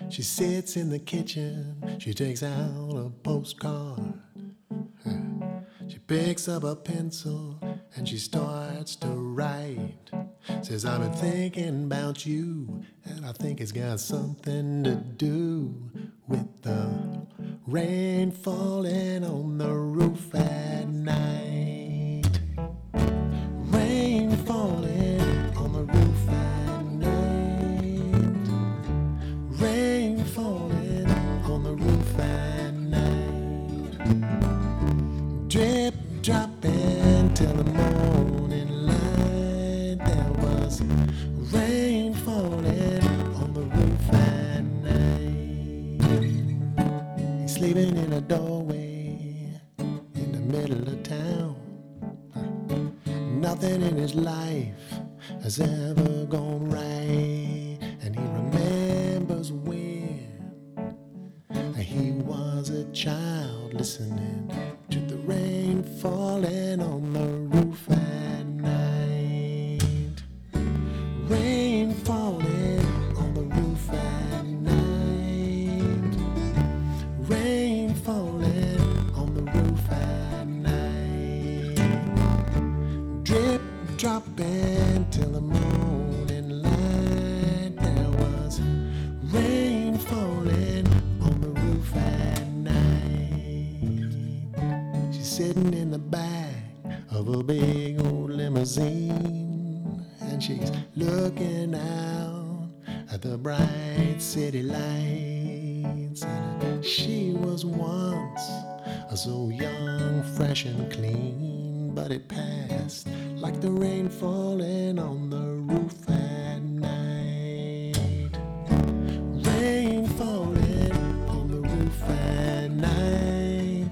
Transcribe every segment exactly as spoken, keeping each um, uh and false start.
She sits in the kitchen, she takes out a postcard. She picks up a pencil and she starts to write. Says, I've been thinking about you, and I think it's got something to do with the rain falling on the roof at night. Rain falling on the roof at night. Rain falling on the roof at night. Drip dropping till the morning light. There was rain falling on the roof at night. He's sleeping in a doorway in the middle of town. Nothing in his life has ever gone right, and he remembers when he was a child listening to the rain falling on the roof at night. Rain falling on the roof at night. Rain falling on the roof at night. Drip dropping till the morning light. There was rain falling on the roof at night. She's sitting in the back of a big old limousine, and she's looking out at the bright city lights. And she was once so young, fresh and clean, but it passed like the rain falling on the roof at night. Rain falling on the roof at night.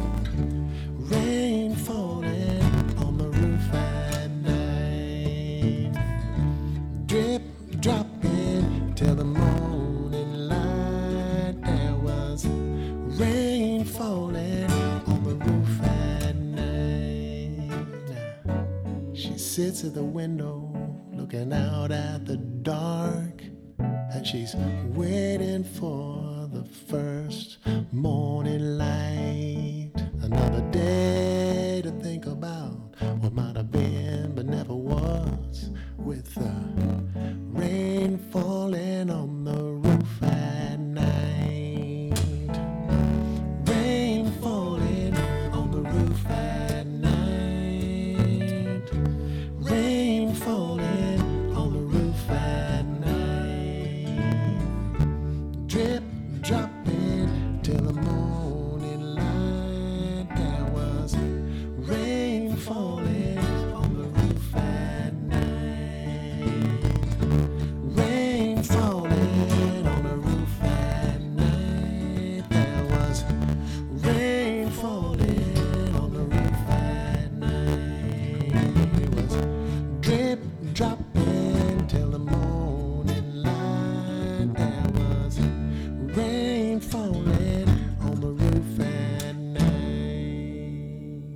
Rain falling on the roof at night. Drip dropping till the morning light. There was rain falling on the roof at night. She sits at the window looking out at the dark, and she's waiting for